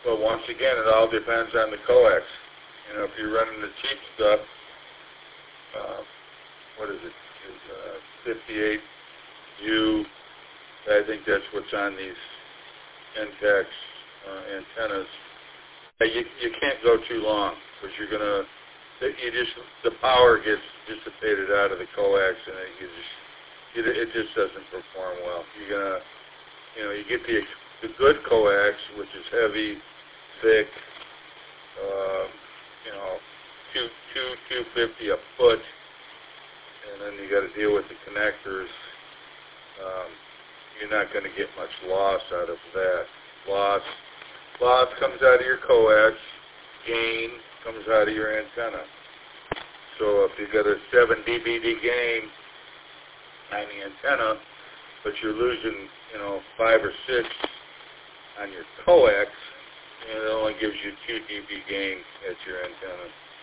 Well, once again, it all depends on the coax. You know, if you're running the cheap stuff, what is it? It's 58U. I think that's what's on these NTAX antennas. You can't go too long because the power gets dissipated out of the coax, and it just doesn't perform well. You get the good coax, which is heavy, thick, 250 a foot, and then you got to deal with the connectors. You're not going to get much loss out of that. Loss comes out of your coax. Gain comes out of your antenna. So if you got a 7 dBd gain on the antenna, but you're losing, 5 or 6 on your coax, and it only gives you 2 dB gain at your antenna.